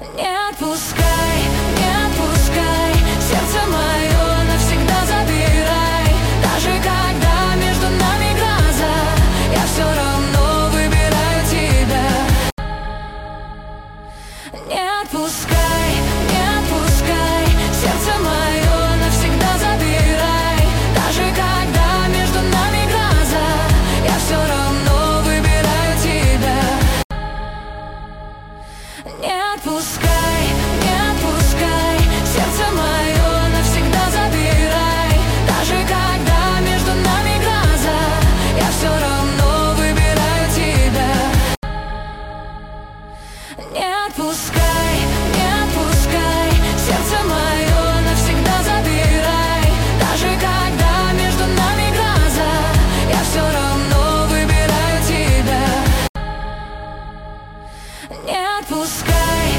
Не отпускай, не отпускай, сердце мое навсегда забирай. Даже когда между нами гроза, я все равно выбираю тебя. Не отпускай, не отпускай, сердце мое навсегда забирай. Даже когда между нами гроза, я все равно выбираю тебя. Не отпускай, не отпускай, сердце мое навсегда забирай. Даже когда между нами гроза, я все равно выбираю тебя. Не отпускай, не отпускай, сердце мое навсегда забирай. Даже когда между нами гроза, я все равно выбираю тебя. Не отпускай.